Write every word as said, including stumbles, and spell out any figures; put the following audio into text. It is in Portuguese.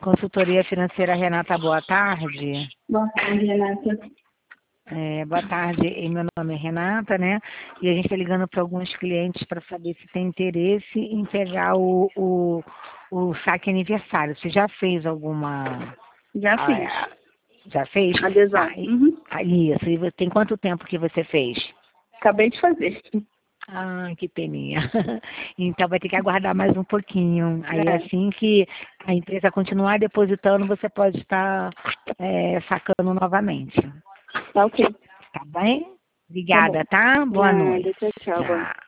Consultoria Financeira Renata, boa tarde. Boa tarde, Renata. É, boa tarde, e meu nome é Renata, né? E a gente está ligando para alguns clientes para saber se tem interesse em pegar o, o, o saque aniversário. Você já fez alguma... Já ah, fiz. é, já fez? Adesão. Ah, e- Uhum. ah, isso. E tem quanto tempo que você fez? Acabei de fazer. Ah, que peninha. Então vai ter que aguardar mais um pouquinho. Aí É. assim que a empresa continuar depositando, você pode estar é, sacando novamente. Tá ok. Tá bem? Tá bom. Obrigada, tá? Boa Nada. noite. Tchau, tchau. Boa noite. Tchau.